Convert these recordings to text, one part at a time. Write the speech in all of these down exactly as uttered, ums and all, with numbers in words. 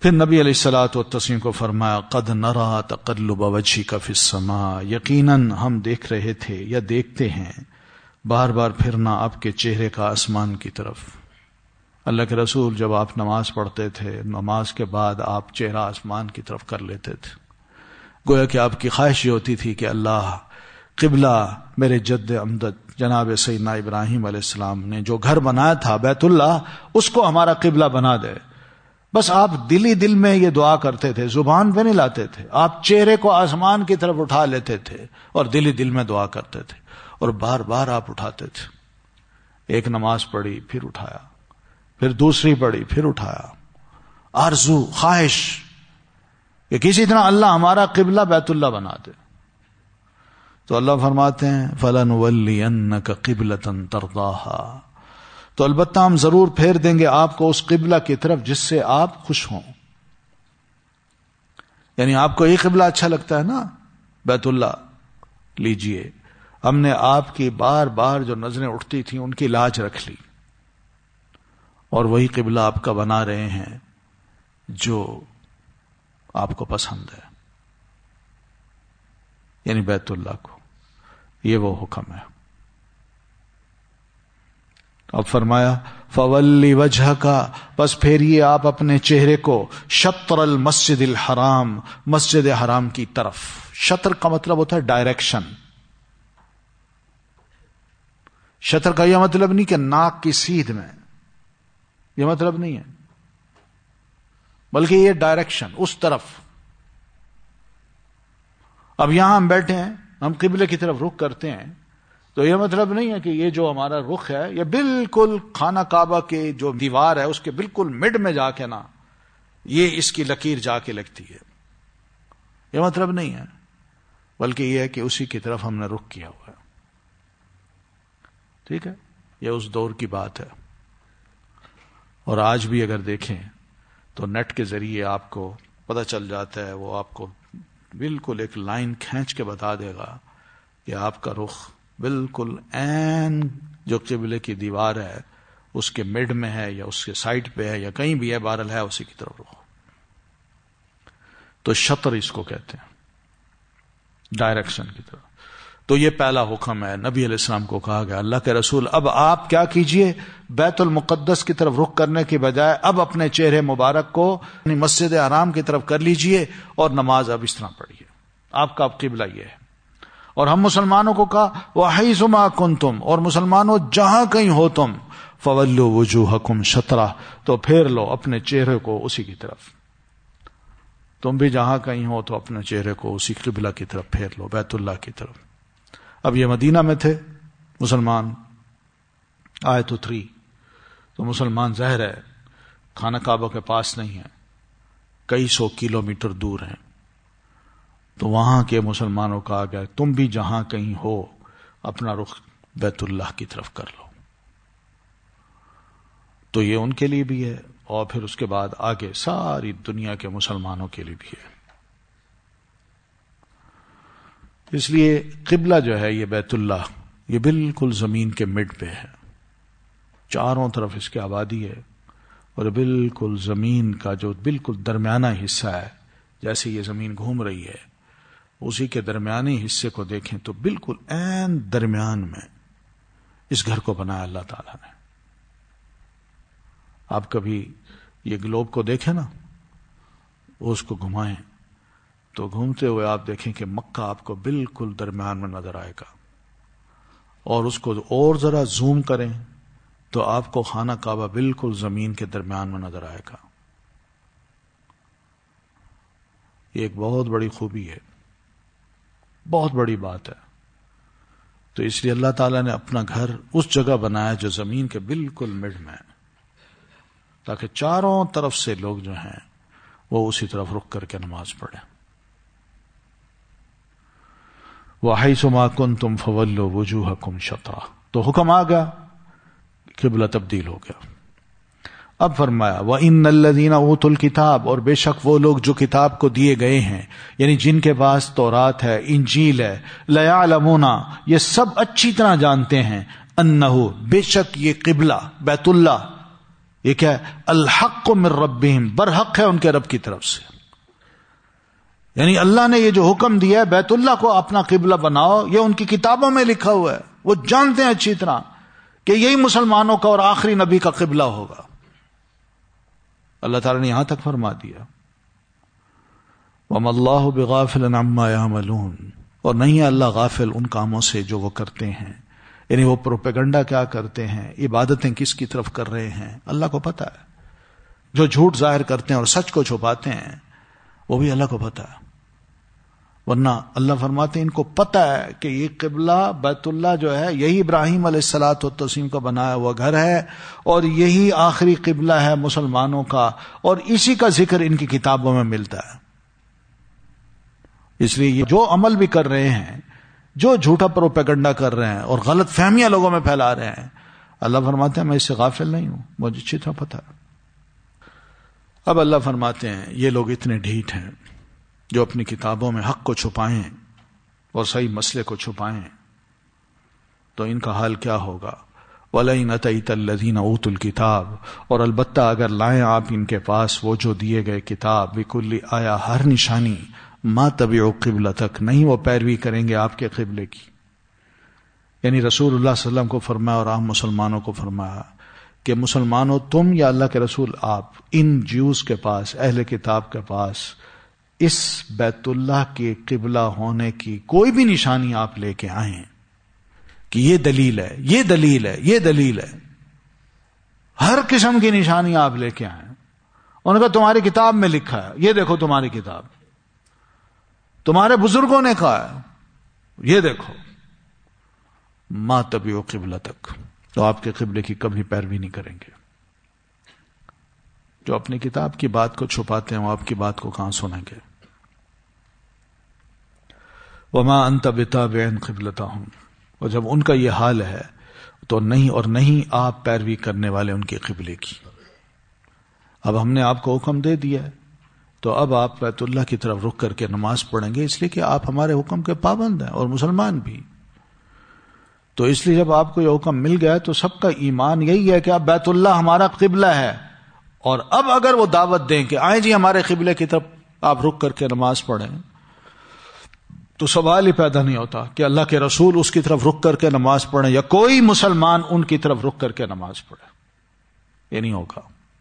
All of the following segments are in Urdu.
پھر نبی علیہ الصلوۃ والتسلیم کو فرمایا قد نرى تقلب وجهك في السماء، یقیناً ہم دیکھ رہے تھے یا دیکھتے ہیں بار بار پھرنا آپ کے چہرے کا آسمان کی طرف۔ اللہ کے رسول جب آپ نماز پڑھتے تھے، نماز کے بعد آپ چہرہ آسمان کی طرف کر لیتے تھے، گویا کہ آپ کی خواہش یہ ہوتی تھی کہ اللہ قبلہ میرے جد امجد جناب سیدنا ابراہیم علیہ السلام نے جو گھر بنایا تھا بیت اللہ، اس کو ہمارا قبلہ بنا دے۔ بس آپ دلی دل میں یہ دعا کرتے تھے، زبان پہ نہیں لاتے تھے، آپ چہرے کو آسمان کی طرف اٹھا لیتے تھے اور دلی دل میں دعا کرتے تھے، اور بار بار آپ اٹھاتے تھے۔ ایک نماز پڑھی پھر اٹھایا، پھر دوسری پڑھی پھر اٹھایا، آرزو خواہش کہ کسی طرح اللہ ہمارا قبلہ بیت اللہ بنا دے۔ تو اللہ فرماتے ہیں فَلَنُوَلِّيَنَّكَ قِبْلَةً تَرْضَاهَا، تو البتہ ہم ضرور پھیر دیں گے آپ کو اس قبلہ کی طرف جس سے آپ خوش ہوں۔ یعنی آپ کو یہ قبلہ اچھا لگتا ہے نا، بیت اللہ لیجئے۔ ہم نے آپ کی بار بار جو نظریں اٹھتی تھیں ان کی لاج رکھ لی، اور وہی قبلہ آپ کا بنا رہے ہیں جو آپ کو پسند ہے، یعنی بیت اللہ کو۔ یہ وہ حکم ہے۔ اب فرمایا فَوَلِّ وَجْهَكَ، بس پھیریے آپ اپنے چہرے کو شطر المسجد الحرام، مسجد حرام کی طرف۔ شطر کا مطلب ہوتا ہے ڈائریکشن۔ شطر کا یہ مطلب نہیں کہ ناک کی سیدھ میں، یہ مطلب نہیں ہے، بلکہ یہ ڈائریکشن اس طرف۔ اب یہاں ہم بیٹھے ہیں، ہم قبلے کی طرف رخ کرتے ہیں، تو یہ مطلب نہیں ہے کہ یہ جو ہمارا رخ ہے یہ بالکل خانہ کعبہ کے جو دیوار ہے اس کے بالکل مڈ میں جا کے نا یہ اس کی لکیر جا کے لگتی ہے، یہ مطلب نہیں ہے، بلکہ یہ ہے کہ اسی کی طرف ہم نے رخ کیا ہوا ہے۔ ٹھیک ہے، یہ اس دور کی بات ہے۔ اور آج بھی اگر دیکھیں تو نیٹ کے ذریعے آپ کو پتہ چل جاتا ہے، وہ آپ کو بالکل ایک لائن کھینچ کے بتا دے گا کہ آپ کا رخ بالکل عین جو قبلے کی دیوار ہے اس کے مڈ میں ہے یا اس کے سائڈ پہ ہے یا کہیں بھی ہے، بہرحال ہے اسی کی طرف رخ۔ تو شطر اس کو کہتے ہیں، ڈائریکشن کی طرف۔ تو یہ پہلا حکم ہے، نبی علیہ السلام کو کہا گیا اللہ کے رسول اب آپ کیا کیجئے، بیت المقدس کی طرف رخ کرنے کی بجائے اب اپنے چہرے مبارک کو مسجد حرام کی طرف کر لیجئے اور نماز اب اس طرح پڑھیے، آپ کا اب قبلہ یہ ہے۔ اور ہم مسلمانوں کو کہا وَحَيْثُ مَا كُنْتُمْ، اور مسلمانوں جہاں کہیں ہو تم، فَوَلُّوا وُجُوهَكُمْ شَطْرَهُ، تو پھیر لو اپنے چہرے کو اسی کی طرف۔ تم بھی جہاں کہیں ہو تو اپنے چہرے کو اسی قبلہ کی طرف پھیر لو، بیت اللہ کی طرف۔ اب یہ مدینہ میں تھے مسلمان، آئے تو تھری، تو مسلمان ظاہر ہے خانہ کعبہ کے پاس نہیں ہے، کئی سو کلومیٹر دور ہیں، تو وہاں کے مسلمانوں کا آ گیا تم بھی جہاں کہیں ہو اپنا رخ بیت اللہ کی طرف کر لو۔ تو یہ ان کے لیے بھی ہے، اور پھر اس کے بعد آگے ساری دنیا کے مسلمانوں کے لیے بھی ہے۔ اس لیے قبلہ جو ہے یہ بیت اللہ یہ بالکل زمین کے مڈ پہ ہے، چاروں طرف اس کی آبادی ہے، اور بالکل زمین کا جو بالکل درمیانہ حصہ ہے، جیسے یہ زمین گھوم رہی ہے اسی کے درمیانی حصے کو دیکھیں تو بالکل عین درمیان میں اس گھر کو بنایا اللہ تعالیٰ نے۔ آپ کبھی یہ گلوب کو دیکھیں نا، اس کو گھمائیں تو گھومتے ہوئے آپ دیکھیں کہ مکہ آپ کو بالکل درمیان میں نظر آئے گا، اور اس کو اور ذرا زوم کریں تو آپ کو خانہ کعبہ بالکل زمین کے درمیان میں نظر آئے گا۔ یہ ایک بہت بڑی خوبی ہے، بہت بڑی بات ہے۔ تو اس لیے اللہ تعالیٰ نے اپنا گھر اس جگہ بنایا جو زمین کے بالکل مڈ میں ہے، تاکہ چاروں طرف سے لوگ جو ہیں وہ اسی طرف رخ کر کے نماز پڑھیں۔ وَحَيْثُ مَا كُنْتُمْ فَوَلُّوا وُجُوهَكُمْ شَطْرَهُ، تو حکم آ گیا، قبلہ تبدیل ہو گیا۔ اب فرمایا وَإِنَّ الَّذِينَ أُوتُوا الْكِتَابَ، اور بے شک وہ لوگ جو کتاب کو دیے گئے ہیں، یعنی جن کے پاس تورات ہے، انجیل ہے، لَيَعْلَمُونَ، یہ سب اچھی طرح جانتے ہیں، أَنَّهُ، بے شک یہ قبلہ بیت اللہ یہ کیا ہے؟ الحق من ربہم، برحق ہے ان کے رب کی طرف سے. یعنی اللہ نے یہ جو حکم دیا ہے بیت اللہ کو اپنا قبلہ بناؤ، یہ ان کی کتابوں میں لکھا ہوا ہے. وہ جانتے ہیں اچھی طرح کہ یہی مسلمانوں کا اور آخری نبی کا قبلہ ہوگا. اللہ تعالیٰ نے یہاں تک فرما دیا وَمَا اللَّهُ بِغَافِلٍ عَمَّا يَعْمَلُونَ، اور نہیں ہے اللہ غافل ان کاموں سے جو وہ کرتے ہیں. یعنی وہ پروپیگنڈا کیا کرتے ہیں، عبادتیں کس کی طرف کر رہے ہیں، اللہ کو پتا ہے. جو جھوٹ ظاہر کرتے ہیں اور سچ کو چھپاتے ہیں وہ بھی اللہ کو پتا ہے. ورنہ اللہ فرماتے ہیں ان کو پتا ہے کہ یہ قبلہ بیت اللہ جو ہے یہی ابراہیم علیہ الصلوۃ والتسلیم کا بنایا ہوا گھر ہے اور یہی آخری قبلہ ہے مسلمانوں کا، اور اسی کا ذکر ان کی کتابوں میں ملتا ہے. اس لیے یہ جو عمل بھی کر رہے ہیں، جو جھوٹا پروپیگنڈا کر رہے ہیں اور غلط فہمیاں لوگوں میں پھیلا رہے ہیں، اللہ فرماتے ہیں میں اس سے غافل نہیں ہوں، مجھے اچھی طرح پتا ہے. اب اللہ فرماتے ہیں یہ لوگ اتنے ڈھیٹ ہیں جو اپنی کتابوں میں حق کو چھپائیں اور صحیح مسئلے کو چھپائیں، تو ان کا حال کیا ہوگا. وَلَئِنْ أَتَيْتَ الَّذِينَ أُوتُوا الْكِتَابَ، اور البتہ اگر لائیں آپ ان کے پاس وہ جو دیے گئے کتاب، بِكُلِّ آیا ہر نشانی، مَا تَبِعُوا قِبْلَتَكَ، نہیں وہ پیروی کریں گے آپ کے قبلے کی. یعنی رسول اللہ صلی اللہ علیہ وسلم کو فرمایا اور عام مسلمانوں کو فرمایا کہ مسلمانوں تم یا اللہ کے رسول آپ ان جیوز کے پاس، اہل کتاب کے پاس اس بیت اللہ کے قبلہ ہونے کی کوئی بھی نشانی آپ لے کے آئیں کہ یہ دلیل ہے، یہ دلیل ہے، یہ دلیل ہے، ہر قسم کی نشانی آپ لے کے آئیں. انہوں نے کہا تمہاری کتاب میں لکھا ہے، یہ دیکھو تمہاری کتاب، تمہارے بزرگوں نے کہا ہے، یہ دیکھو. ما تبعوا قبلتک، تو آپ کے قبلے کی کبھی پیروی نہیں کریں گے. جو اپنی کتاب کی بات کو چھپاتے ہیں وہ آپ کی بات کو کہاں سنیں گے. وما انت بتابع قبلتہم، اور جب ان کا یہ حال ہے تو نہیں اور نہیں آپ پیروی کرنے والے ان کے قبلے کی. اب ہم نے آپ کو حکم دے دیا ہے تو اب آپ بیت اللہ کی طرف رخ کر کے نماز پڑھیں گے، اس لیے کہ آپ ہمارے حکم کے پابند ہیں اور مسلمان بھی. تو اس لیے جب آپ کو یہ حکم مل گیا تو سب کا ایمان یہی ہے کہ اب بیت اللہ ہمارا قبلہ ہے. اور اب اگر وہ دعوت دیں کہ آئیں جی ہمارے قبلے کی طرف آپ رک کر کے نماز پڑھیں، تو سوال ہی پیدا نہیں ہوتا کہ اللہ کے رسول اس کی طرف رک کر کے نماز پڑھیں یا کوئی مسلمان ان کی طرف رک کر کے نماز پڑھے. یہ نہیں ہوگا.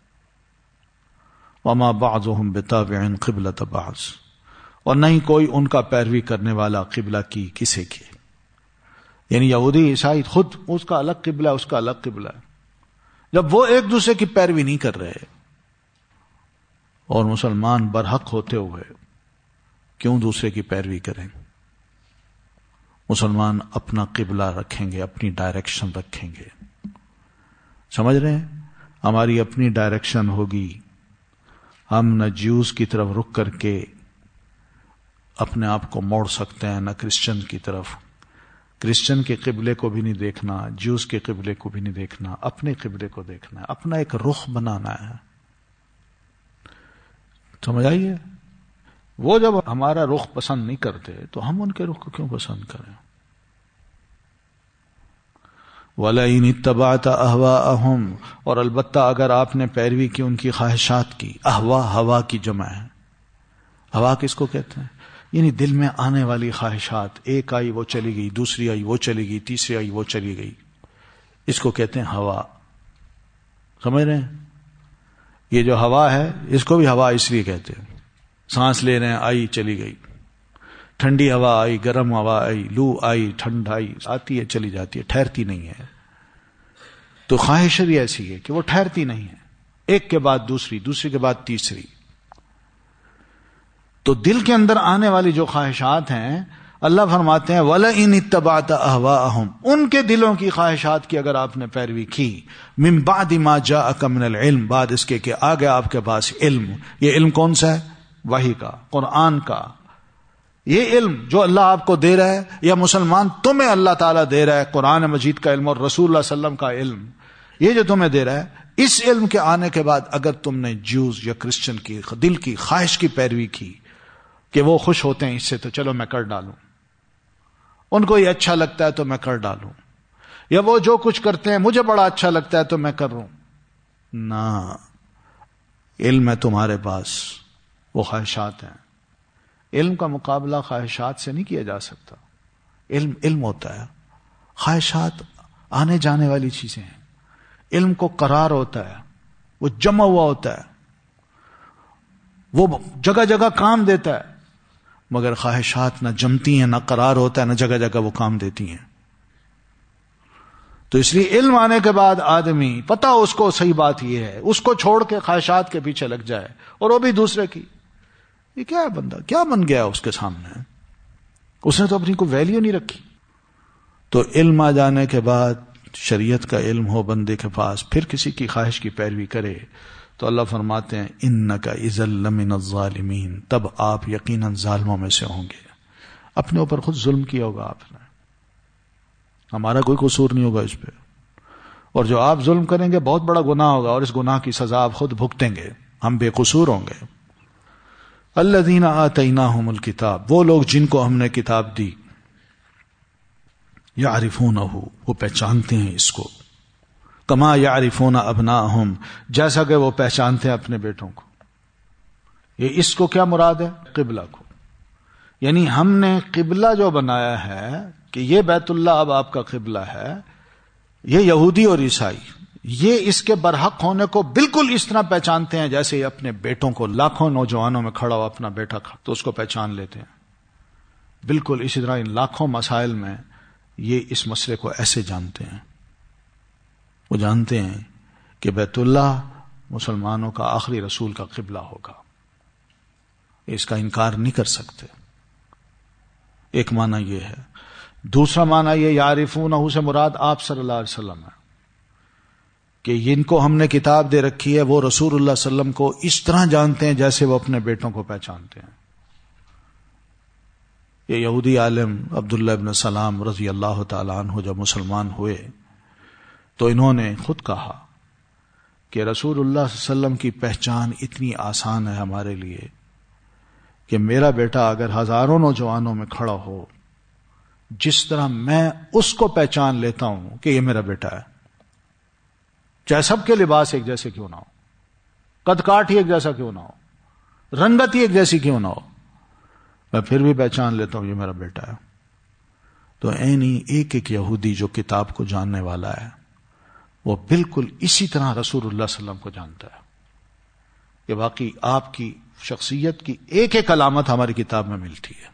وما بعضهم بتابع قبلة بعض، اور نہیں کوئی ان کا پیروی کرنے والا قبلہ کی کسی کی. یعنی یہودی عیسائی خود اس کا الگ قبلہ اس کا الگ قبلہ ہے. جب وہ ایک دوسرے کی پیروی نہیں کر رہے اور مسلمان برحق ہوتے ہوئے کیوں دوسرے کی پیروی کریں. مسلمان اپنا قبلہ رکھیں گے، اپنی ڈائریکشن رکھیں گے. سمجھ رہے ہیں؟ ہماری اپنی ڈائریکشن ہوگی. ہم نہ جیوز کی طرف رک کر کے اپنے آپ کو موڑ سکتے ہیں، نہ کرسچن کی طرف. کرسچن کے قبلے کو بھی نہیں دیکھنا، جیوز کے قبلے کو بھی نہیں دیکھنا، اپنے قبلے کو دیکھنا ہے، اپنا ایک رخ بنانا ہے. سمجھ آئیے؟ وہ جب ہمارا رخ پسند نہیں کرتے تو ہم ان کے رخ کو کیوں پسند کریں. وَلَئِنِ اتَّبَعْتَ أَهْوَاءَهُمْ، اور البتہ اگر آپ نے پیروی کی ان کی خواہشات کی. احوا ہوا کی جمع ہے. ہوا کس کو کہتے ہیں؟ یعنی دل میں آنے والی خواہشات، ایک آئی وہ چلی گئی، دوسری آئی وہ چلی گئی، تیسری آئی وہ چلی گئی، اس کو کہتے ہیں ہوا. سمجھ رہے ہیں؟ یہ جو ہوا ہے اس کو بھی ہوا اس لیے کہتے ہیں. سانس لے رہے ہیں، آئی چلی گئی. ٹھنڈی ہوا آئی، گرم ہوا آئی، لو آئی، ٹھنڈ آئی، آتی ہے چلی جاتی ہے، ٹھہرتی نہیں ہے. تو خواہش بھی ایسی ہے کہ وہ ٹھہرتی نہیں ہے، ایک کے بعد دوسری، دوسری کے بعد تیسری. تو دل کے اندر آنے والی جو خواہشات ہیں، اللہ فرماتے ہیں وَلَئِنِ اتَّبَعْتَ أَهْوَاءَهُمْ، ان کے دلوں کی خواہشات کی اگر آپ نے پیروی کی، مِن بَعْدِ مَا جَاءَكَ مِنَ الْعِلْمِ، بعد اس کے کہ آ گیا آپ کے پاس علم. یہ علم کون سا ہے؟ وحی کا، قرآن کا. یہ علم جو اللہ آپ کو دے رہا ہے یا مسلمان تمہیں اللہ تعالیٰ دے رہا ہے، قرآن مجید کا علم اور رسول اللہ صلی اللہ علیہ وسلم کا علم، یہ جو تمہیں دے رہا ہے، اس علم کے آنے کے بعد اگر تم نے جیوز یا کرسچن کی دل کی خواہش کی پیروی کی کہ وہ خوش ہوتے ہیں اس سے تو چلو میں کر ڈالوں، ان کو یہ اچھا لگتا ہے تو میں کر ڈالوں، یا وہ جو کچھ کرتے ہیں مجھے بڑا اچھا لگتا ہے تو میں کر رہا ہوں. نہ، علم ہے تمہارے پاس، وہ خواہشات ہیں. علم کا مقابلہ خواہشات سے نہیں کیا جا سکتا. علم علم ہوتا ہے، خواہشات آنے جانے والی چیزیں ہیں. علم کو قرار ہوتا ہے، وہ جمع ہوا ہوتا ہے، وہ جگہ جگہ کام دیتا ہے. مگر خواہشات نہ جمتی ہیں، نہ قرار ہوتا ہے، نہ جگہ جگہ وہ کام دیتی ہیں. تو اس لیے علم آنے کے بعد آدمی پتہ اس کو صحیح بات یہ ہے، اس کو چھوڑ کے خواہشات کے پیچھے لگ جائے، اور وہ بھی دوسرے کی. یہ کیا ہے؟ بندہ کیا بن گیا اس کے سامنے؟ اس نے تو اپنی کوئی ویلیو نہیں رکھی. تو علم آ جانے کے بعد، شریعت کا علم ہو بندے کے پاس، پھر کسی کی خواہش کی پیروی کرے، تو اللہ فرماتے ہیں انک اذا لمن الظالمین، تب آپ یقیناً ظالموں میں سے ہوں گے. اپنے اوپر خود ظلم کیا ہوگا آپ نے، ہمارا کوئی قصور نہیں ہوگا اس پہ. اور جو آپ ظلم کریں گے بہت بڑا گناہ ہوگا، اور اس گناہ کی سزا آپ خود بھگتیں گے، ہم بے قصور ہوں گے. الذین آتیناہم الکتاب، وہ لوگ جن کو ہم نے کتاب دی، یعرفونہ، وہ پہچانتے ہیں اس کو، کما یعرفون ابناءہم، جیسا کہ وہ پہچانتے ہیں اپنے بیٹوں کو. یہ اس کو کیا مراد ہے؟ قبلہ کو. یعنی ہم نے قبلہ جو بنایا ہے کہ یہ بیت اللہ اب آپ کا قبلہ ہے، یہ یہودی اور عیسائی یہ اس کے برحق ہونے کو بالکل اس طرح پہچانتے ہیں جیسے یہ اپنے بیٹوں کو. لاکھوں نوجوانوں میں کھڑا ہوا اپنا بیٹا کھڑا تو اس کو پہچان لیتے ہیں. بالکل اسی طرح ان لاکھوں مسائل میں یہ اس مسئلے کو ایسے جانتے ہیں. وہ جانتے ہیں کہ بیت اللہ مسلمانوں کا آخری رسول کا قبلہ ہوگا، اس کا انکار نہیں کر سکتے. ایک معنی یہ ہے. دوسرا معنی یہ یعرفونہ سے مراد آپ صلی اللہ علیہ وسلم ہے کہ جن کو ہم نے کتاب دے رکھی ہے وہ رسول اللہ صلی اللہ علیہ وسلم کو اس طرح جانتے ہیں جیسے وہ اپنے بیٹوں کو پہچانتے ہیں. یہ یہودی عالم عبداللہ ابن سلام رضی اللہ تعالیٰ عنہ جب مسلمان ہوئے تو انہوں نے خود کہا کہ رسول اللہ صلی اللہ علیہ وسلم کی پہچان اتنی آسان ہے ہمارے لیے کہ میرا بیٹا اگر ہزاروں نوجوانوں میں کھڑا ہو، جس طرح میں اس کو پہچان لیتا ہوں کہ یہ میرا بیٹا ہے، چاہے سب کے لباس ایک جیسے کیوں نہ ہو، قد کاٹ ہی ایک جیسا کیوں نہ ہو، رنگت ہی ایک جیسی کیوں نہ ہو، میں پھر بھی پہچان لیتا ہوں یہ میرا بیٹا ہے. تو اینی ایک ایک یہودی جو کتاب کو جاننے والا ہے وہ بالکل اسی طرح رسول اللہ صلی اللہ علیہ وسلم کو جانتا ہے کہ واقعی آپ کی شخصیت کی ایک ایک علامت ہماری کتاب میں ملتی ہے.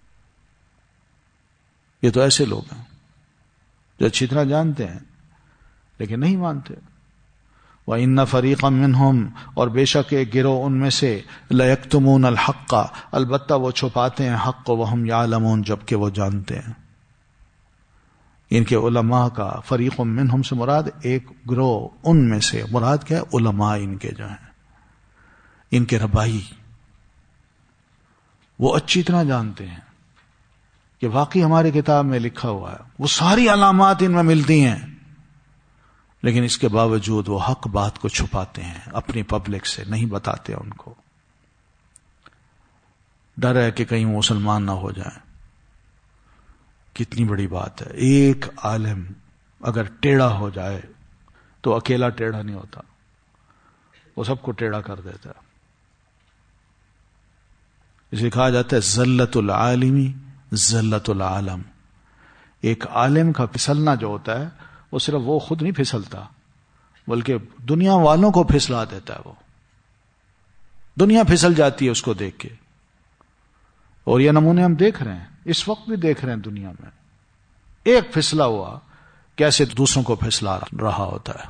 یہ تو ایسے لوگ ہیں جو اچھی طرح جانتے ہیں لیکن نہیں مانتے. وَإِنَّ فَرِيقًا مِّنْهُمْ، اور بے شک ایک گروہ ان میں سے لَيَكْتُمُونَ الْحَقَّ، البتہ وہ چھپاتے ہیں حق کو، وَهُمْ يَعْلَمُونَ، جبکہ وہ جانتے ہیں. ان کے علماء کا فریق منہم سے مراد ایک گروہ ان میں سے، مراد کیا ہے؟ علماء ان کے جو ہیں، ان کے ربائی، وہ اچھی طرح جانتے ہیں کہ واقعی ہماری کتاب میں لکھا ہوا ہے، وہ ساری علامات ان میں ملتی ہیں، لیکن اس کے باوجود وہ حق بات کو چھپاتے ہیں، اپنی پبلک سے نہیں بتاتے ان کو. ڈر ہے کہ کہیں وہ مسلمان نہ ہو جائیں. کتنی بڑی بات ہے. ایک عالم اگر ٹیڑھا ہو جائے تو اکیلا ٹیڑھا نہیں ہوتا، وہ سب کو ٹیڑھا کر دیتا ہے. اسے کہا جاتا ہے زلت العالمی زلت العالم. ایک عالم کا پھسلنا جو ہوتا ہے وہ صرف وہ خود نہیں پھسلتا بلکہ دنیا والوں کو پھسلا دیتا ہے. وہ دنیا پھسل جاتی ہے اس کو دیکھ کے. اور یہ نمونے ہم دیکھ رہے ہیں، اس وقت بھی دیکھ رہے ہیں دنیا میں. ایک پھسلا ہوا کیسے دوسروں کو پھسلا رہا ہوتا ہے.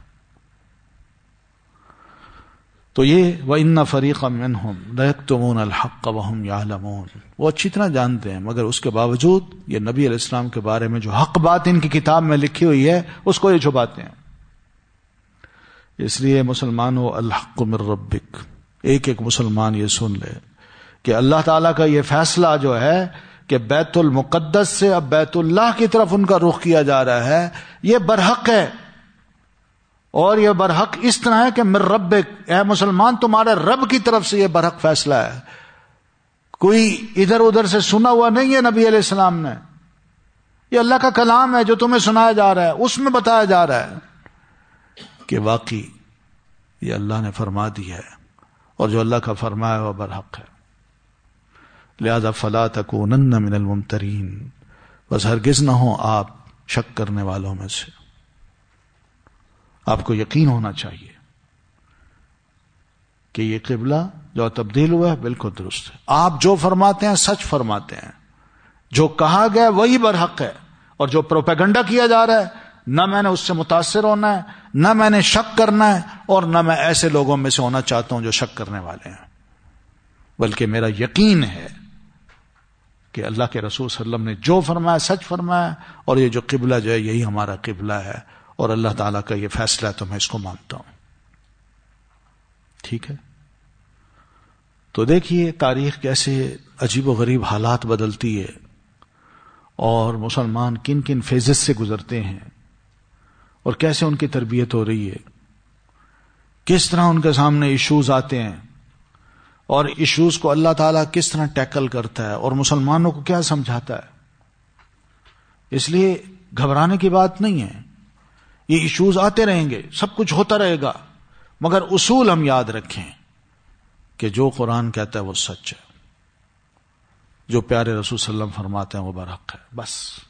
تو یہ وَإِنَّ فَرِيقًا مِّنْهُمْ لَيَكْتُمُونَ الْحَقَّ وَهُمْ يَعْلَمُونَ، وہ اچھی طرح جانتے ہیں مگر اس کے باوجود یہ نبی علیہ السلام کے بارے میں جو حق بات ان کی کتاب میں لکھی ہوئی ہے اس کو یہ چھپاتے ہیں. اس لیے مسلمانوں الحق من ربک، ایک ایک مسلمان یہ سن لے کہ اللہ تعالیٰ کا یہ فیصلہ جو ہے کہ بیت المقدس سے اب بیت اللہ کی طرف ان کا رخ کیا جا رہا ہے، یہ برحق ہے. اور یہ برحق اس طرح ہے کہ من ربک، اے مسلمان تمہارے رب کی طرف سے یہ برحق فیصلہ ہے. کوئی ادھر ادھر سے سنا ہوا نہیں ہے نبی علیہ السلام نے، یہ اللہ کا کلام ہے جو تمہیں سنایا جا رہا ہے، اس میں بتایا جا رہا ہے کہ واقعی یہ اللہ نے فرما دیا ہے، اور جو اللہ کا فرمایا وہ برحق ہے، لہذا فلا تکونن من الممترین، بس ہرگز نہ ہو آپ شک کرنے والوں میں سے. آپ کو یقین ہونا چاہیے کہ یہ قبلہ جو تبدیل ہوا ہے بالکل درست ہے. آپ جو فرماتے ہیں سچ فرماتے ہیں، جو کہا گیا وہی برحق ہے، اور جو پروپیگنڈا کیا جا رہا ہے نہ میں نے اس سے متاثر ہونا ہے، نہ میں نے شک کرنا ہے، اور نہ میں ایسے لوگوں میں سے ہونا چاہتا ہوں جو شک کرنے والے ہیں، بلکہ میرا یقین ہے کہ اللہ کے رسول صلی اللہ علیہ وسلم نے جو فرمایا سچ فرمایا، اور یہ جو قبلہ جو ہے یہی ہمارا قبلہ ہے، اور اللہ تعالیٰ کا یہ فیصلہ ہے تو میں اس کو مانتا ہوں. ٹھیک ہے؟ تو دیکھیے تاریخ کیسے عجیب و غریب حالات بدلتی ہے، اور مسلمان کن کن فیزز سے گزرتے ہیں، اور کیسے ان کی تربیت ہو رہی ہے، کس طرح ان کے سامنے ایشوز آتے ہیں، اور ایشوز کو اللہ تعالیٰ کس طرح ٹیکل کرتا ہے اور مسلمانوں کو کیا سمجھاتا ہے. اس لیے گھبرانے کی بات نہیں ہے، یہ ایشوز آتے رہیں گے، سب کچھ ہوتا رہے گا، مگر اصول ہم یاد رکھیں کہ جو قرآن کہتا ہے وہ سچ ہے، جو پیارے رسول صلی اللہ علیہ وسلم فرماتے ہیں وہ برحق ہے. بس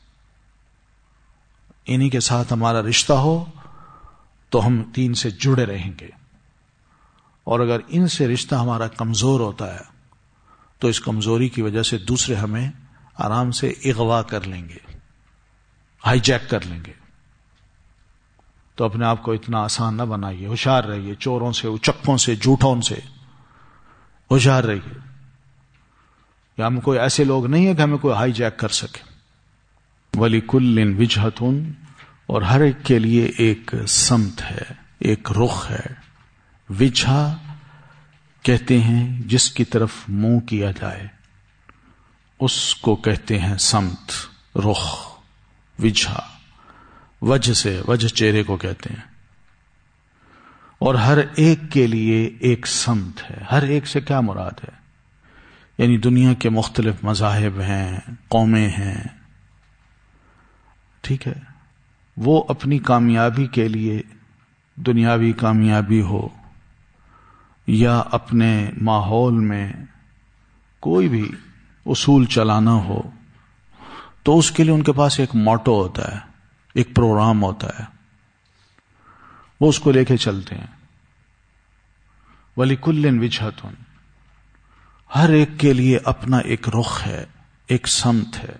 انہی کے ساتھ ہمارا رشتہ ہو تو ہم دین سے جڑے رہیں گے، اور اگر ان سے رشتہ ہمارا کمزور ہوتا ہے تو اس کمزوری کی وجہ سے دوسرے ہمیں آرام سے اغوا کر لیں گے، ہائی جیک کر لیں گے. تو اپنے آپ کو اتنا آسان نہ بنائیے، ہوشیار رہیے، چوروں سے، اچکوں سے، جھوٹوں سے ہوشیار رہیے. یا ہم کوئی ایسے لوگ نہیں ہیں کہ ہمیں کوئی ہائی جیک کر سکے. وَلِكُلٍّ وِجْهَةٌ، اور ہر ایک کے لیے ایک سمت ہے، ایک رخ ہے. وجہا کہتے ہیں جس کی طرف منہ کیا جائے اس کو کہتے ہیں سمت، رخ. وجہا وجہ سے، وجہ چہرے کو کہتے ہیں. اور ہر ایک کے لیے ایک سمت ہے. ہر ایک سے کیا مراد ہے؟ یعنی دنیا کے مختلف مذاہب ہیں، قومیں ہیں، ٹھیک ہے، وہ اپنی کامیابی کے لیے، دنیاوی کامیابی ہو یا اپنے ماحول میں کوئی بھی اصول چلانا ہو، تو اس کے لیے ان کے پاس ایک موٹو ہوتا ہے، ایک پروگرام ہوتا ہے، وہ اس کو لے کے چلتے ہیں. وَلِكُلٍّ وِجْهَةٌ، ہر ایک کے لیے اپنا ایک رخ ہے، ایک سمت ہے.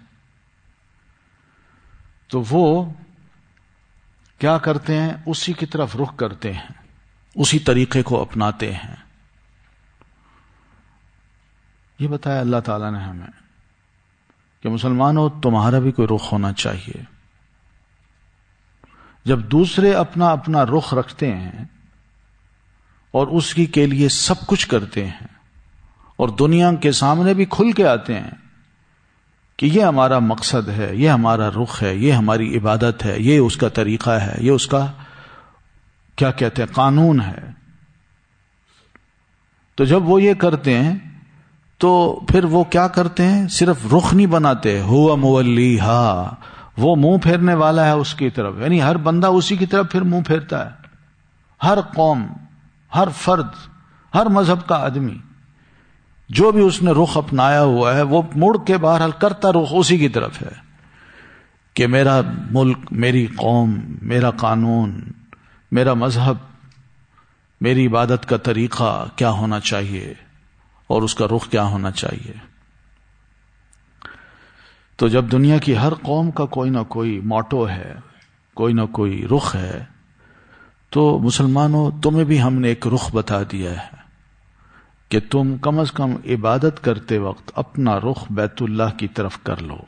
تو وہ کیا کرتے ہیں؟ اسی کی طرف رخ کرتے ہیں، اسی طریقے کو اپناتے ہیں. یہ بتایا اللہ تعالیٰ نے ہمیں کہ مسلمانوں تمہارا بھی کوئی رخ ہونا چاہیے. جب دوسرے اپنا اپنا رخ رکھتے ہیں اور اس کی کے لیے سب کچھ کرتے ہیں، اور دنیا کے سامنے بھی کھل کے آتے ہیں کہ یہ ہمارا مقصد ہے، یہ ہمارا رخ ہے، یہ ہماری عبادت ہے، یہ اس کا طریقہ ہے، یہ اس کا کیا کہتے ہیں قانون ہے، تو جب وہ یہ کرتے ہیں تو پھر وہ کیا کرتے ہیں؟ صرف رخ نہیں بناتے، ہوا مولیہا، وہ منہ پھیرنے والا ہے اس کی طرف. یعنی ہر بندہ اسی کی طرف پھر منہ پھیرتا ہے. ہر قوم، ہر فرد، ہر مذہب کا آدمی جو بھی اس نے رخ اپنایا ہوا ہے وہ مڑ کے بہرحال کرتا رخ اسی کی طرف ہے کہ میرا ملک، میری قوم، میرا قانون، میرا مذہب، میری عبادت کا طریقہ کیا ہونا چاہیے اور اس کا رخ کیا ہونا چاہیے. تو جب دنیا کی ہر قوم کا کوئی نہ کوئی موٹو ہے، کوئی نہ کوئی رخ ہے، تو مسلمانوں تمہیں بھی ہم نے ایک رخ بتا دیا ہے کہ تم کم از کم عبادت کرتے وقت اپنا رخ بیت اللہ کی طرف کر لو.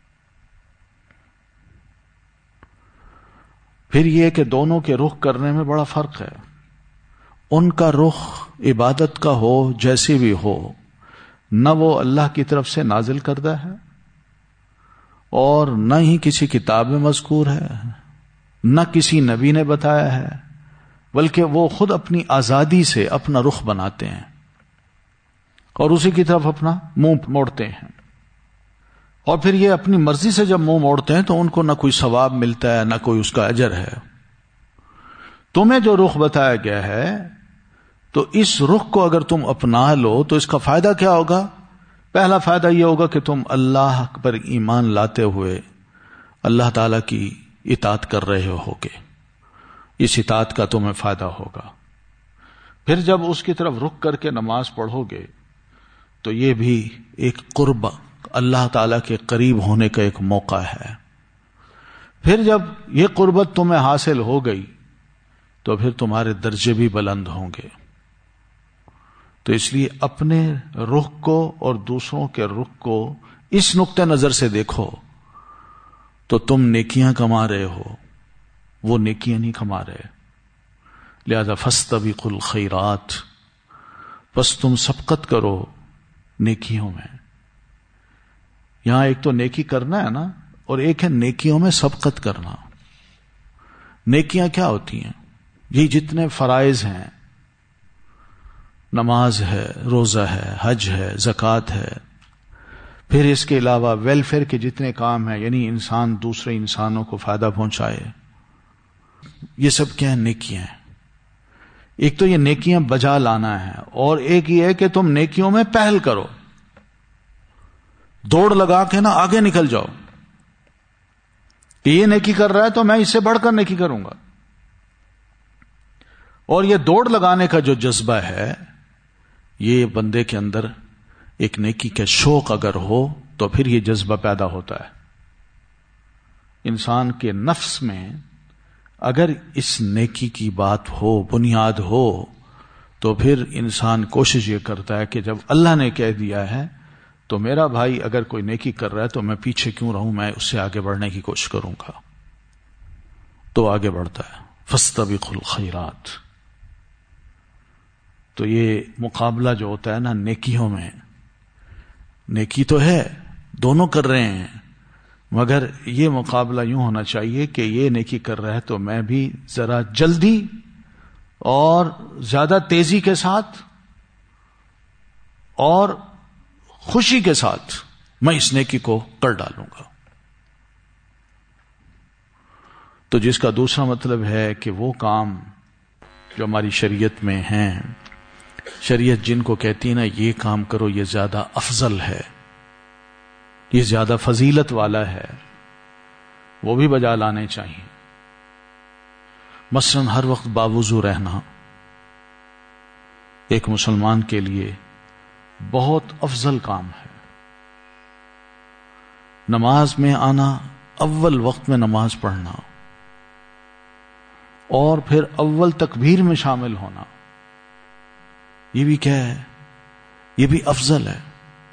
پھر یہ کہ دونوں کے رخ کرنے میں بڑا فرق ہے. ان کا رخ عبادت کا ہو جیسے بھی ہو، نہ وہ اللہ کی طرف سے نازل کردہ ہے اور نہ ہی کسی کتاب میں مذکور ہے، نہ کسی نبی نے بتایا ہے، بلکہ وہ خود اپنی آزادی سے اپنا رخ بناتے ہیں اور اسی کی طرف اپنا منہ موڑتے ہیں. اور پھر یہ اپنی مرضی سے جب منہ موڑتے ہیں تو ان کو نہ کوئی ثواب ملتا ہے، نہ کوئی اس کا اجر ہے. تمہیں جو رخ بتایا گیا ہے تو اس رخ کو اگر تم اپنا لو تو اس کا فائدہ کیا ہوگا؟ پہلا فائدہ یہ ہوگا کہ تم اللہ پر ایمان لاتے ہوئے اللہ تعالی کی اطاعت کر رہے ہوگے، اس اطاعت کا تمہیں فائدہ ہوگا۔ پھر جب اس کی طرف رخ کر کے نماز پڑھو گے تو یہ بھی ایک قرب، اللہ تعالی کے قریب ہونے کا ایک موقع ہے۔ پھر جب یہ قربت تمہیں حاصل ہو گئی تو پھر تمہارے درجے بھی بلند ہوں گے۔ تو اس لیے اپنے رخ کو اور دوسروں کے رخ کو اس نقطہ نظر سے دیکھو تو تم نیکیاں کما رہے ہو، وہ نیکیاں نہیں کما رہے، لہذا فاستبقوا الخیرات، بس تم سبقت کرو نیکیوں میں۔ یہاں ایک تو نیکی کرنا ہے نا، اور ایک ہے نیکیوں میں سبقت کرنا۔ نیکیاں کیا ہوتی ہیں؟ یہ جتنے فرائض ہیں، نماز ہے، روزہ ہے، حج ہے، زکوٰۃ ہے، پھر اس کے علاوہ ویلفیئر کے جتنے کام ہیں، یعنی انسان دوسرے انسانوں کو فائدہ پہنچائے، یہ سب کیا ہیں؟ نیکیاں ہیں۔ ایک تو یہ نیکیاں بجا لانا ہے، اور ایک یہ ہے کہ تم نیکیوں میں پہل کرو، دوڑ لگا کے نا آگے نکل جاؤ کہ یہ نیکی کر رہا ہے تو میں اس سے بڑھ کر نیکی کروں گا۔ اور یہ دوڑ لگانے کا جو جذبہ ہے، یہ بندے کے اندر ایک نیکی کا شوق اگر ہو تو پھر یہ جذبہ پیدا ہوتا ہے۔ انسان کے نفس میں اگر اس نیکی کی بات ہو، بنیاد ہو، تو پھر انسان کوشش یہ کرتا ہے کہ جب اللہ نے کہہ دیا ہے تو میرا بھائی اگر کوئی نیکی کر رہا ہے تو میں پیچھے کیوں رہوں، میں اس سے آگے بڑھنے کی کوشش کروں گا، تو آگے بڑھتا ہے۔ فاستبقوا الخیرات۔ تو یہ مقابلہ جو ہوتا ہے نا نیکیوں میں، نیکی تو ہے، دونوں کر رہے ہیں، مگر یہ مقابلہ یوں ہونا چاہیے کہ یہ نیکی کر رہا ہے تو میں بھی ذرا جلدی اور زیادہ تیزی کے ساتھ اور خوشی کے ساتھ میں اس نیکی کو کر ڈالوں گا۔ تو جس کا دوسرا مطلب ہے کہ وہ کام جو ہماری شریعت میں ہیں، شریعت جن کو کہتی ہے نا یہ کام کرو، یہ زیادہ افضل ہے، یہ زیادہ فضیلت والا ہے، وہ بھی بجا لانے چاہیے۔ مثلاً ہر وقت باوضو رہنا ایک مسلمان کے لیے بہت افضل کام ہے۔ نماز میں آنا، اول وقت میں نماز پڑھنا، اور پھر اول تکبیر میں شامل ہونا، یہ بھی کیا ہے؟ یہ بھی افضل ہے۔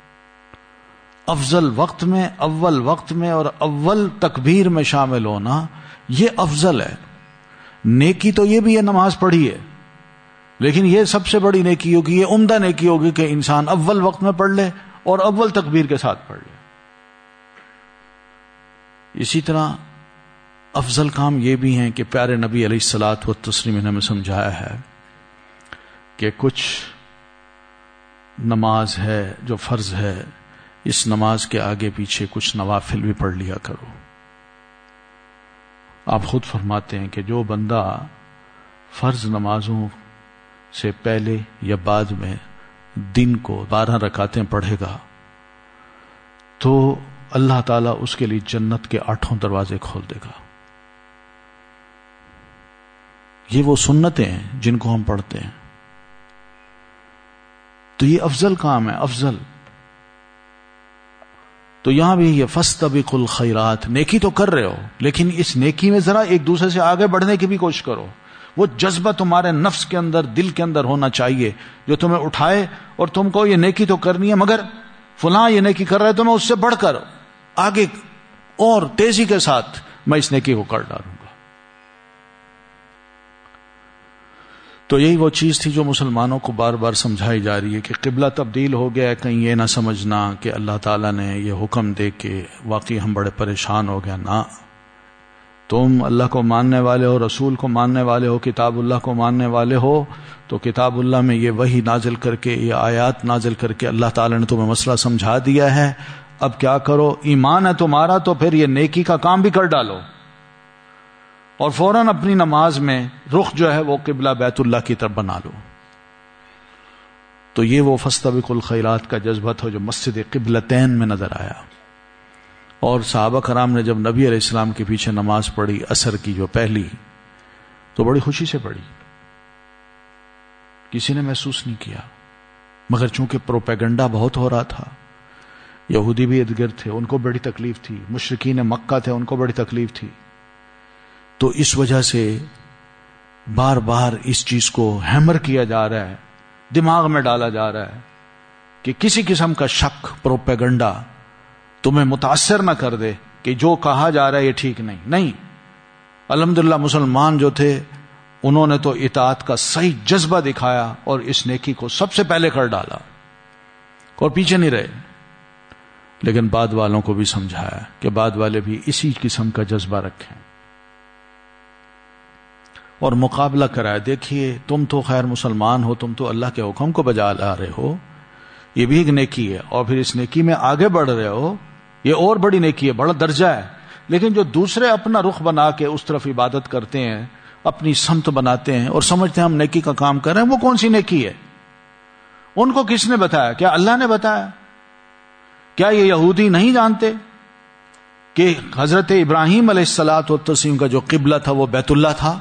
افضل وقت میں، اول وقت میں اور اول تکبیر میں شامل ہونا، یہ افضل ہے۔ نیکی تو یہ بھی ہے نماز پڑھی ہے، لیکن یہ سب سے بڑی نیکی ہوگی، یہ عمدہ نیکی ہوگی کہ انسان اول وقت میں پڑھ لے اور اول تکبیر کے ساتھ پڑھ لے۔ اسی طرح افضل کام یہ بھی ہیں کہ پیارے نبی علیہ الصلوۃ والتسلیم نے ہمیں سمجھایا ہے کہ کچھ نماز ہے جو فرض ہے، اس نماز کے آگے پیچھے کچھ نوافل بھی پڑھ لیا کرو۔ آپ خود فرماتے ہیں کہ جو بندہ فرض نمازوں سے پہلے یا بعد میں دن کو بارہ رکعتیں پڑھے گا تو اللہ تعالیٰ اس کے لیے جنت کے آٹھوں دروازے کھول دے گا۔ یہ وہ سنتیں ہیں جن کو ہم پڑھتے ہیں، تو یہ افضل کام ہے، افضل۔ تو یہاں بھی یہ فاستبقوا الخیرات، نیکی تو کر رہے ہو لیکن اس نیکی میں ذرا ایک دوسرے سے آگے بڑھنے کی بھی کوشش کرو۔ وہ جذبہ تمہارے نفس کے اندر، دل کے اندر ہونا چاہیے جو تمہیں اٹھائے اور تم کو یہ نیکی تو کرنی ہے، مگر فلاں یہ نیکی کر رہا ہے تو میں اس سے بڑھ کر آگے اور تیزی کے ساتھ میں اس نیکی کو کر ڈالوں گا۔ تو یہی وہ چیز تھی جو مسلمانوں کو بار بار سمجھائی جا رہی ہے کہ قبلہ تبدیل ہو گیا ہے، کہیں یہ نہ سمجھنا کہ اللہ تعالیٰ نے یہ حکم دے کے واقعی ہم بڑے پریشان ہو گیا۔ نہ، تم اللہ کو ماننے والے ہو، رسول کو ماننے والے ہو، کتاب اللہ کو ماننے والے ہو، تو کتاب اللہ میں یہ وحی نازل کر کے، یہ آیات نازل کر کے اللہ تعالیٰ نے تمہیں مسئلہ سمجھا دیا ہے۔ اب کیا کرو؟ ایمان ہے تمہارا تو پھر یہ نیکی کا کام بھی کر ڈالو، اور فوراً اپنی نماز میں رخ جو ہے وہ قبلہ بیت اللہ کی طرف بنا لو۔ تو یہ وہ فاستبقوا الخیرات کا جذبہ تھا جو مسجد قبلتین میں نظر آیا. اور صحابہ کرام نے جب نبی علیہ السلام کے پیچھے نماز پڑھی عصر کی جو پہلی، تو بڑی خوشی سے پڑھی، کسی نے محسوس نہیں کیا. مگر چونکہ پروپیگنڈا بہت ہو رہا تھا، یہودی بھی ارد گرد تھے، ان کو بڑی تکلیف تھی، مشرکین مکہ تھے، ان کو بڑی تکلیف تھی، تو اس وجہ سے بار بار اس چیز کو ہیمر کیا جا رہا ہے، دماغ میں ڈالا جا رہا ہے کہ کسی قسم کا شک، پروپیگنڈا تمہیں متاثر نہ کر دے کہ جو کہا جا رہا ہے یہ ٹھیک نہیں. نہیں، الحمدللہ مسلمان جو تھے انہوں نے تو اطاعت کا صحیح جذبہ دکھایا اور اس نیکی کو سب سے پہلے کر ڈالا اور پیچھے نہیں رہے. لیکن بعد والوں کو بھی سمجھایا کہ بعد والے بھی اسی قسم کا جذبہ رکھیں اور مقابلہ کرائے. دیکھیے تم تو خیر مسلمان ہو، تم تو اللہ کے حکم کو بجا لا رہے ہو، یہ بھی ایک نیکی ہے، اور پھر اس نیکی میں آگے بڑھ رہے ہو، یہ اور بڑی نیکی ہے، بڑا درجہ ہے. لیکن جو دوسرے اپنا رخ بنا کے اس طرف عبادت کرتے ہیں، اپنی سمت بناتے ہیں اور سمجھتے ہیں ہم نیکی کا کام کر رہے ہیں، وہ کون سی نیکی ہے؟ ان کو کس نے بتایا؟ کیا اللہ نے بتایا؟ کیا یہ یہودی نہیں جانتے کہ حضرت ابراہیم علیہ الصلاۃ والتسلیم کا جو قبلہ تھا وہ بیت اللہ تھا؟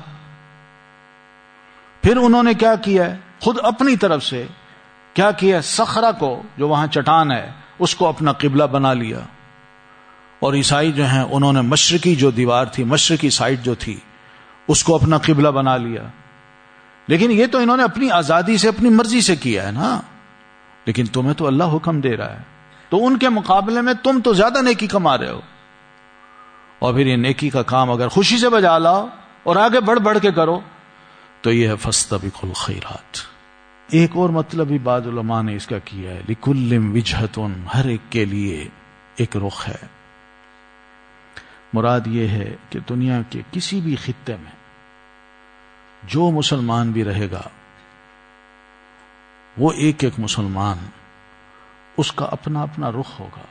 پھر انہوں نے کیا کیا ہے؟ خود اپنی طرف سے کیا کیا؟ صخرہ کو، جو وہاں چٹان ہے، اس کو اپنا قبلہ بنا لیا. اور عیسائی جو ہیں انہوں نے مشرقی جو دیوار تھی، مشرقی سائڈ جو تھی، اس کو اپنا قبلہ بنا لیا. لیکن یہ تو انہوں نے اپنی آزادی سے، اپنی مرضی سے کیا ہے نا. لیکن تمہیں تو اللہ حکم دے رہا ہے، تو ان کے مقابلے میں تم تو زیادہ نیکی کما رہے ہو. اور پھر یہ نیکی کا کام اگر خوشی سے بجا لاؤ اور آگے بڑھ بڑھ کے کرو تو یہ ہے فاستبقوا الخیرات. ایک اور مطلب بھی بعض علماء نے اس کا کیا ہے، لکل وجہۃ، ہر ایک کے لیے ایک رخ ہے. مراد یہ ہے کہ دنیا کے کسی بھی خطے میں جو مسلمان بھی رہے گا، وہ ایک ایک مسلمان، اس کا اپنا اپنا رخ ہوگا.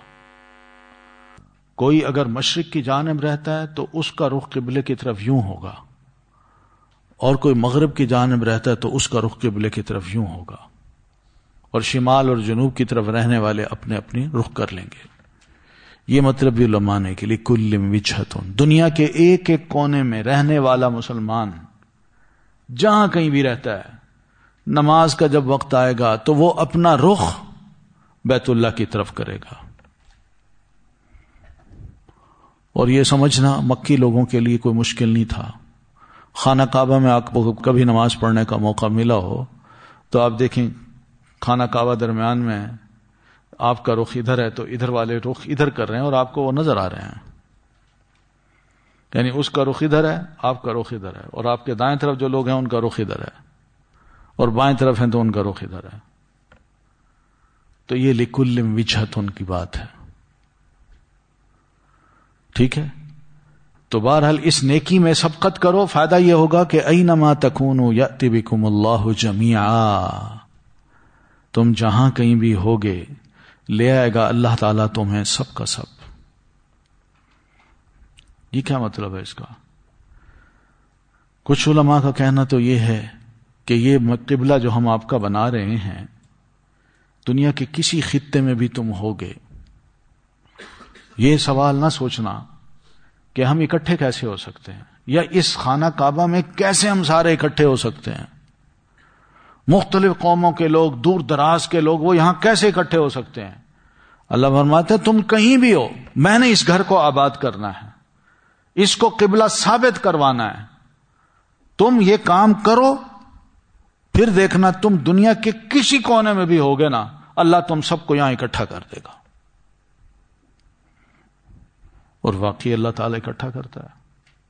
کوئی اگر مشرق کی جانب رہتا ہے تو اس کا رخ قبلے کی طرف یوں ہوگا، اور کوئی مغرب کی جانب رہتا ہے تو اس کا رخ قبلے کی طرف یوں ہوگا، اور شمال اور جنوب کی طرف رہنے والے اپنے اپنے رخ کر لیں گے. یہ مطلب بھی علماء نے کہ لکل وجہۃ، دنیا کے ایک ایک کونے میں رہنے والا مسلمان جہاں کہیں بھی رہتا ہے، نماز کا جب وقت آئے گا تو وہ اپنا رخ بیت اللہ کی طرف کرے گا. اور یہ سمجھنا مکی لوگوں کے لیے کوئی مشکل نہیں تھا. خانہ کعبہ میں آپ کو کبھی نماز پڑھنے کا موقع ملا ہو تو آپ دیکھیں خانہ کعبہ درمیان میں آپ کا رخ ادھر ہے تو ادھر والے رخ ادھر کر رہے ہیں اور آپ کو وہ نظر آ رہے ہیں. یعنی اس کا رخ ادھر ہے، آپ کا رخ ادھر ہے، اور آپ کے دائیں طرف جو لوگ ہیں ان کا رخ ادھر ہے، اور بائیں طرف ہیں تو ان کا رخ ادھر ہے. تو یہ لکل وجہۃ کی بات ہے. ٹھیک ہے، تو بہرحال اس نیکی میں سبقت کرو. فائدہ یہ ہوگا کہ اینما تکونوا یأتی بکم اللہ جمیعا، تم جہاں کہیں بھی ہوگے لے آئے گا اللہ تعالیٰ تمہیں سب کا سب. یہ کیا مطلب ہے اس کا؟ کچھ علماء کا کہنا تو یہ ہے کہ یہ قبلہ جو ہم آپ کا بنا رہے ہیں، دنیا کے کسی خطے میں بھی تم ہوگے، یہ سوال نہ سوچنا کہ ہم اکٹھے کیسے ہو سکتے ہیں، یا اس خانہ کعبہ میں کیسے ہم سارے اکٹھے ہو سکتے ہیں. مختلف قوموں کے لوگ، دور دراز کے لوگ، وہ یہاں کیسے اکٹھے ہو سکتے ہیں؟ اللہ فرماتے ہیں تم کہیں بھی ہو، میں نے اس گھر کو آباد کرنا ہے، اس کو قبلہ ثابت کروانا ہے. تم یہ کام کرو، پھر دیکھنا تم دنیا کے کسی کونے میں بھی ہوگے نا، اللہ تم سب کو یہاں اکٹھا کر دے گا. اور واقعی اللہ تعالیٰ اکٹھا کرتا ہے.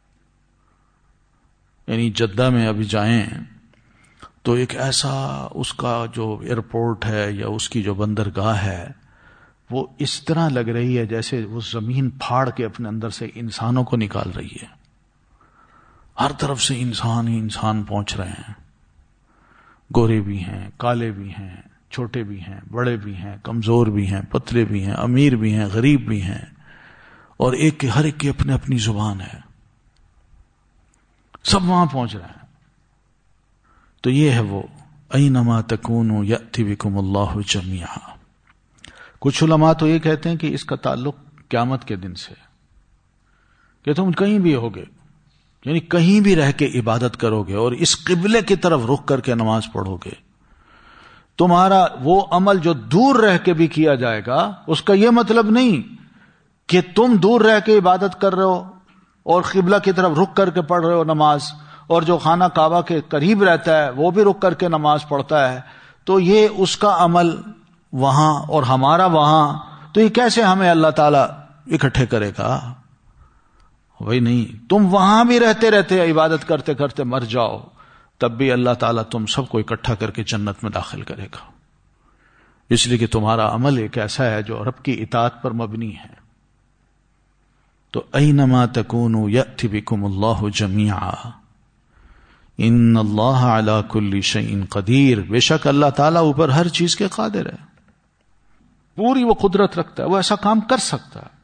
یعنی جدہ میں ابھی جائیں تو ایک ایسا اس کا جو ایئرپورٹ ہے یا اس کی جو بندرگاہ ہے وہ اس طرح لگ رہی ہے جیسے وہ زمین پھاڑ کے اپنے اندر سے انسانوں کو نکال رہی ہے. ہر طرف سے انسان ہی انسان پہنچ رہے ہیں، گورے بھی ہیں، کالے بھی ہیں، چھوٹے بھی ہیں، بڑے بھی ہیں، کمزور بھی ہیں، پتلے بھی ہیں، امیر بھی ہیں، غریب بھی ہیں، اور ایک کے ہر ایک کی اپنی اپنی زبان ہے، سب وہاں پہنچ رہے ہیں. تو یہ ہے وہ اینما تکونوا یأتی بکم اللہ جمیعا. کچھ علماء تو یہ کہتے ہیں کہ اس کا تعلق قیامت کے دن سے، کہ تم کہیں بھی ہوگے، یعنی کہیں بھی رہ کے عبادت کرو گے اور اس قبلے کی طرف رخ کر کے نماز پڑھو گے، تمہارا وہ عمل جو دور رہ کے بھی کیا جائے گا، اس کا یہ مطلب نہیں کہ تم دور رہ کے عبادت کر رہے ہو اور قبلہ کی طرف رخ کر کے پڑھ رہے ہو نماز، اور جو خانہ کعبہ کے قریب رہتا ہے وہ بھی رک کر کے نماز پڑھتا ہے، تو یہ اس کا عمل وہاں اور ہمارا وہاں، تو یہ کیسے ہمیں اللہ تعالیٰ اکٹھے کرے گا؟ وہی نہیں، تم وہاں بھی رہتے رہتے عبادت کرتے کرتے مر جاؤ، تب بھی اللہ تعالیٰ تم سب کو اکٹھا کر کے جنت میں داخل کرے گا، اس لیے کہ تمہارا عمل ایک ایسا ہے جو رب کی اطاعت پر مبنی ہے. تو اینما تکونوا یأتی بکم اللہ جمیعا ان اللہ علی کل شیء قدیر. بے شک اللہ تعالیٰ اوپر ہر چیز کے قادر ہے، پوری وہ قدرت رکھتا ہے، وہ ایسا کام کر سکتا ہے.